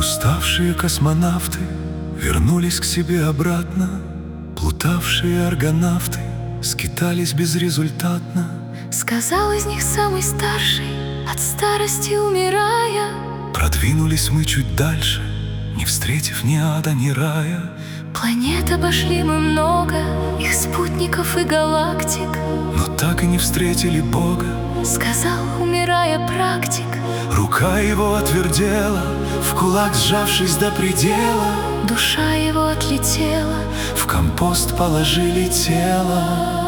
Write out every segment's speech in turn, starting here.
Уставшие космонавты вернулись к себе обратно. Плутавшие аргонавты скитались безрезультатно. Сказал из них самый старший, от старости умирая: продвинулись мы чуть дальше, не встретив ни ада, ни рая. планет обошли мы много, их спутников и галактик, но так и не встретили Бога. сказал, умирая, практик. Рука его отвердела, в кулак сжавшись до предела. Душа его отлетела, в компост положили тело.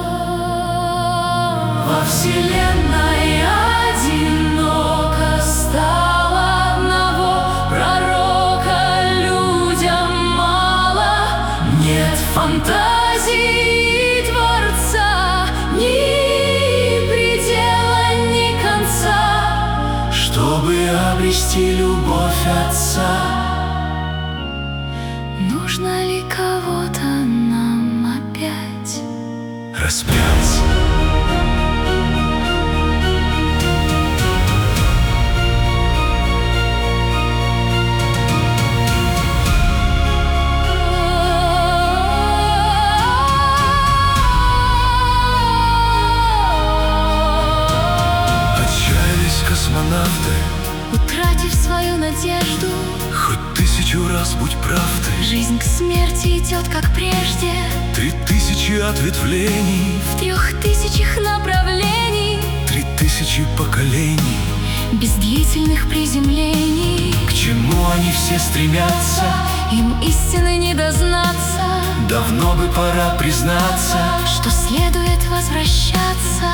во вселенной одиноко стало одного пророка, людям мало. Нет фантазии Творца, ни предела, ни конца, чтобы обрести любовь Отца. Нужно ли кого-то нам опять распять? Отчаялись космонавты, утратив свою надежду. хоть 1000 раз будь прав ты. Жизнь к смерти идет, как прежде, 3000 ответвлений, в 3000 направлений, 3000 поколений. без длительных приземлений. К чему они все стремятся? Им истины не дознаться. Давно бы пора признаться, что следует возвращаться.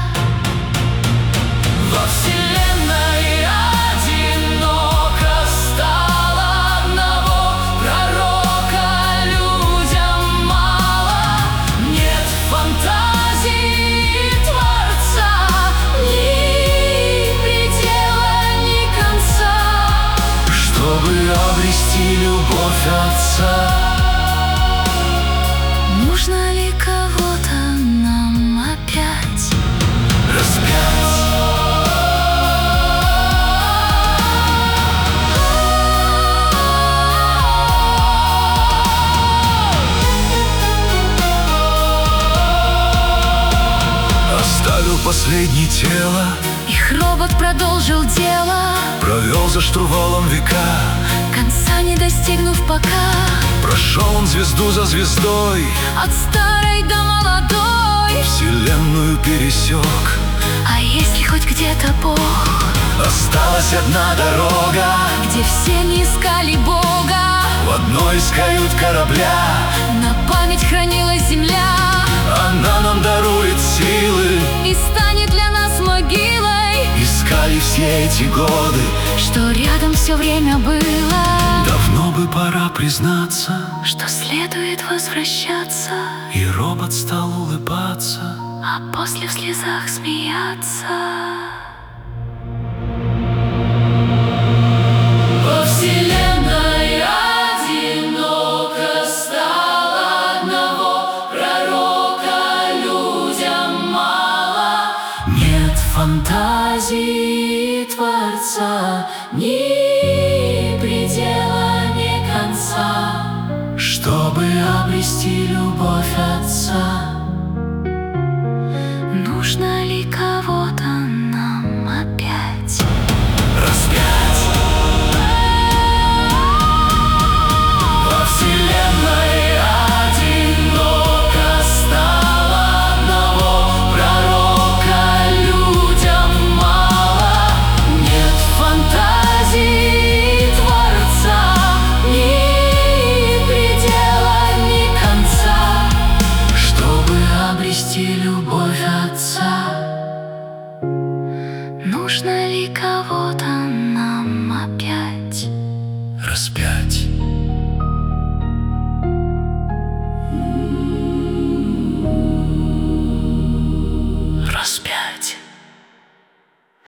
во вселенной одиноко стало одного пророка, людям мало. Нет фантазии Творца, ни предела, ни конца, чтобы обрести любовь Отца. Нужно ли кого-то нам опять распять? Оставил последнее тело, их робот продолжил дело, провел за штурвалом века, конца не достигнув пока. прошел он звезду за звездой, От старой до молодой, вселенную пересек. а если хоть где-то Бог, Осталась одна дорога, где все не искали Бога. в одной из кают корабля. На память хранилась земля, Она нам дарует силы, и станет для нас могилой. искали все эти годы, Что рядом все время было, давно бы пора признаться. что следует возвращаться, И робот стал улыбаться, а после в слезах смеяться. Во вселенной одиноко стало одного пророка, людям мало. нет Фантазии Творца, ни предела, ни конца, чтобы обрести любовь Отца. нужно ли кого-то нам опять Распять. Во вселенной одиноко стало одного пророка, людям мало. Нет фантазии Творца, ни предела, ни конца, Чтобы обрести любовь Отца. нужно ли кого-то